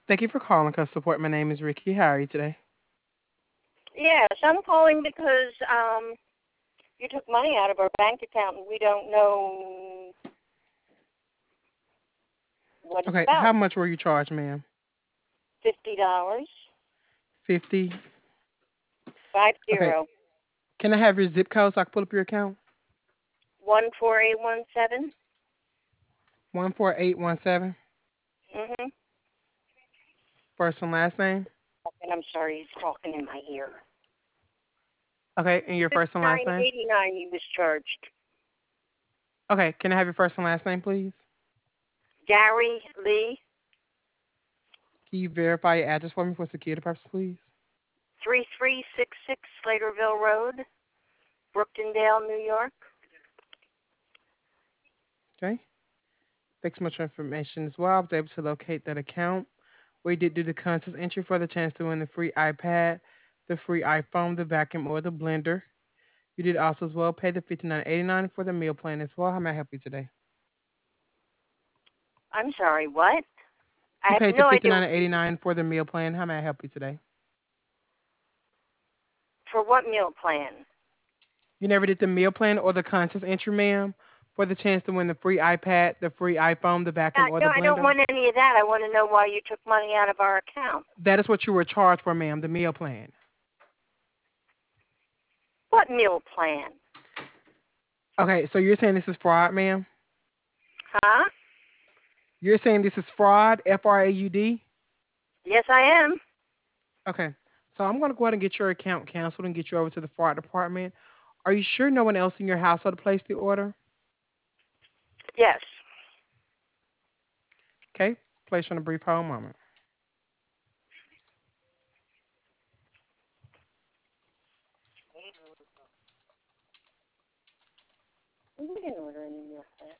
Thank you for calling Customer Support. My name is Ricky. How are you today? Yes, I'm calling because you took money out of our bank account and we don't know what it's Okay, how about. much were you charged, ma'am? $50. 50. Five Okay, zero. can I have your zip code so I can pull up your account? 14817. 14817. Mhm. First and last name. And I'm sorry, he's talking in my ear. Okay, and your first and last name. 59.89 he was charged. Okay, can I have your first and last name, please? Gary Lee, Can you verify your address for me for security purposes, please? 3366 Slaterville Road, Brookendale, New York. Okay, thanks so much for information as well. I was able to locate that account. We did do the contest entry for the chance to win the free iPad, the free iPhone, the vacuum, or the blender. You did also as well pay the 59.89 for the meal plan as well. How may I help you today? I'm sorry, what? I You have paid the no idea 59.89 for the meal plan. How may I help you today? for what meal plan. You never did the meal plan or the contest entry, ma'am, for the chance to win the free iPad, the free iPhone, the vacuum, or No, the I don't blender. want any of that. I want to know why you took money out of our account. That is what you were charged for, ma'am, the meal plan. What meal plan? Okay, so you're saying this is fraud, ma'am? Huh? You're saying this is fraud, FRAUD? Yes, I am. Okay, so I'm going to go ahead and get your account canceled and get you over to the fraud department. Are you sure no one else in your household placed the order? Yes. Okay, place you on a brief hold moment. We didn't order any meal plan.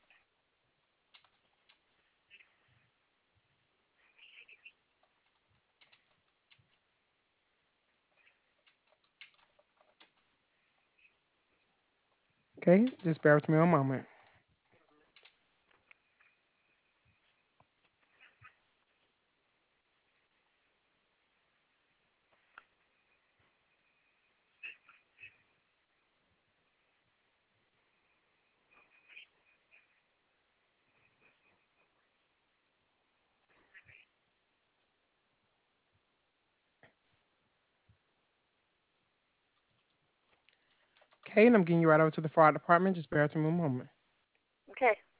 Okay, just bear with me a moment. Okay, and I'm getting you right over to the fraud department. Just bear with me a moment. Okay.